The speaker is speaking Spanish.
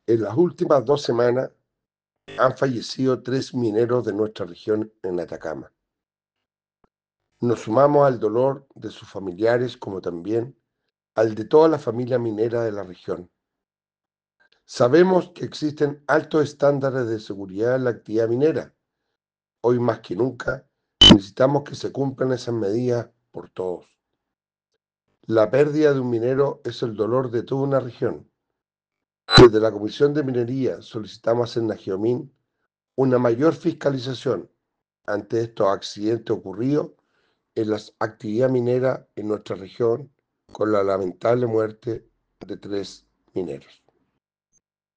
En las últimas 2 semanas han fallecido 3 mineros de nuestra región en Atacama. Nos sumamos al dolor de sus familiares como también al de toda la familia minera de la región. Sabemos que existen altos estándares de seguridad en la actividad minera. Hoy más que nunca necesitamos que se cumplan esas medidas por todos. La pérdida de un minero es el dolor de toda una región. Desde la Comisión de Minería solicitamos en Nageomín una mayor fiscalización ante estos accidentes ocurridos en la actividad minera en nuestra región con la lamentable muerte de 3 mineros.